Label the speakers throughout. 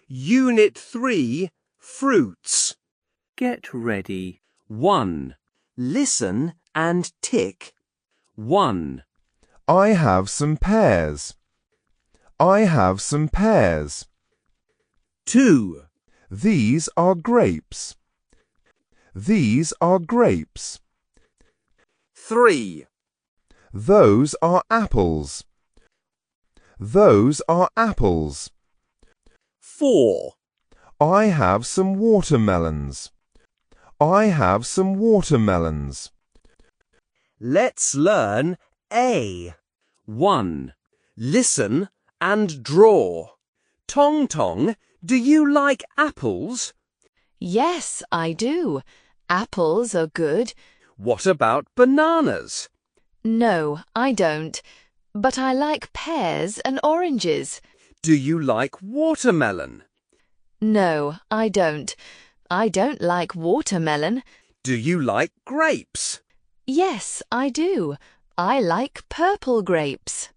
Speaker 1: Unit 3, Fruits.
Speaker 2: Get ready. 1.
Speaker 1: Listen and tick.
Speaker 2: 1.
Speaker 3: I have some pears. I have some pears.
Speaker 1: 2.
Speaker 3: These are grapes. These are grapes.
Speaker 1: 3.
Speaker 3: Those are apples. Those are apples.
Speaker 1: 4.
Speaker 3: I have some watermelons. I have some watermelons.
Speaker 1: Let's learn A.
Speaker 2: 1.
Speaker 1: Listen and draw. Tong Tong, do you like apples?
Speaker 4: Yes, I do. Apples are good.
Speaker 1: What about bananas?
Speaker 4: No, I don't. But I like pears and oranges.
Speaker 1: Do you like watermelon?
Speaker 4: No, I don't. I don't like watermelon.
Speaker 1: Do you like grapes?
Speaker 4: Yes, I do. I like purple grapes.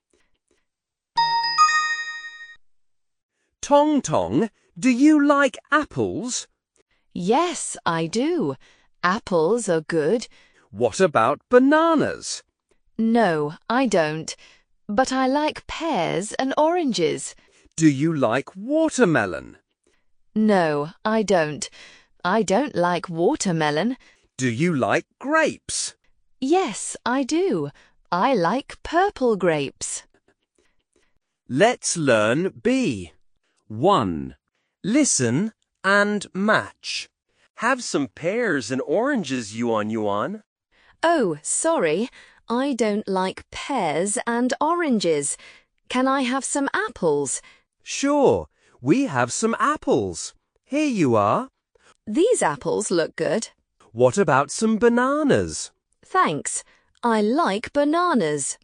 Speaker 1: Tong Tong, do you like apples?
Speaker 4: Yes, I do. Apples are good.
Speaker 1: What about bananas?
Speaker 4: No, I don't. But I like pears and oranges.
Speaker 1: Do you like watermelon?
Speaker 4: No, I don't. I don't like watermelon.
Speaker 1: Do you like grapes?
Speaker 4: Yes, I do. I like purple grapes.
Speaker 1: Let's learn B.
Speaker 2: 1.
Speaker 1: Listen and match. Have some pears and oranges, Yuan.
Speaker 4: Oh, sorry. I don't like pears and oranges. Can I have some apples?
Speaker 1: Sure, we have some apples. Here you are.
Speaker 4: These apples look good.
Speaker 1: What about some bananas?
Speaker 4: Thanks. I like bananas.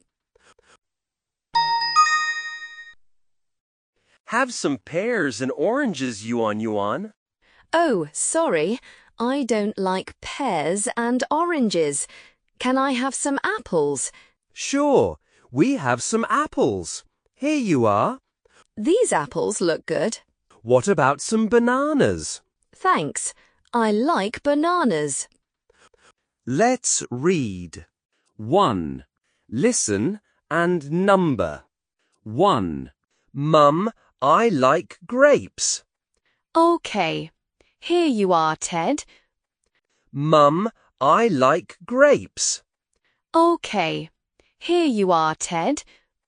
Speaker 1: Have some pears and oranges, Yuan.
Speaker 4: Oh, sorry. I don't like pears and oranges. Can I have some apples?
Speaker 1: Sure, we have some apples. Here you are.
Speaker 4: These apples look good.
Speaker 1: What about some bananas?
Speaker 4: Thanks. I like bananas.
Speaker 1: Let's read.
Speaker 2: 1.
Speaker 1: Listen and number.
Speaker 2: 1.
Speaker 1: Mum, I like grapes.
Speaker 4: OK. Here you are, Ted.
Speaker 1: Mum, I like grapes.
Speaker 4: OK. Here you are, Ted.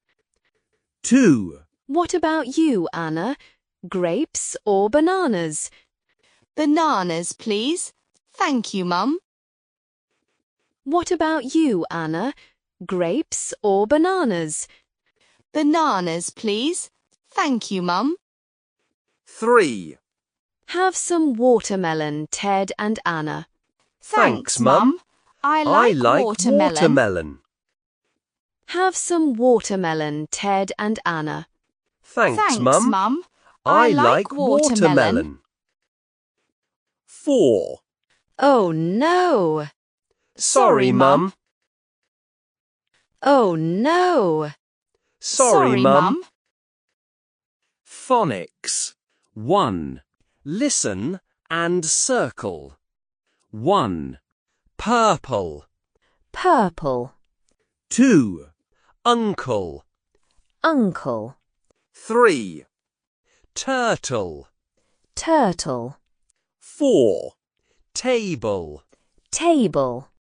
Speaker 1: 2.
Speaker 4: What about you, Anna? Grapes or bananas?
Speaker 5: Bananas, please. Thank you, Mum.
Speaker 4: What about you, Anna? Grapes or bananas?
Speaker 5: Bananas, please. Thank you, Mum.
Speaker 1: 3.
Speaker 4: Have some watermelon, Ted and Anna.
Speaker 1: Thanks, Mum.
Speaker 5: I
Speaker 1: like
Speaker 5: like
Speaker 1: watermelon.
Speaker 4: Have some watermelon, Ted and Anna.
Speaker 1: Thanks, Mum.
Speaker 5: Mum.
Speaker 1: I like watermelon. 4.
Speaker 4: Oh, no.
Speaker 1: Sorry, Mum.
Speaker 4: Oh, no.
Speaker 1: Sorry, Mum.
Speaker 5: Mum.
Speaker 1: Phonics.
Speaker 2: 1.
Speaker 1: Listen and circle.
Speaker 2: 1.
Speaker 1: Purple.
Speaker 4: Purple.
Speaker 1: 2. Uncle.
Speaker 4: Uncle.
Speaker 1: 3. Turtle.
Speaker 4: Turtle.
Speaker 1: 4. Table.
Speaker 4: Table.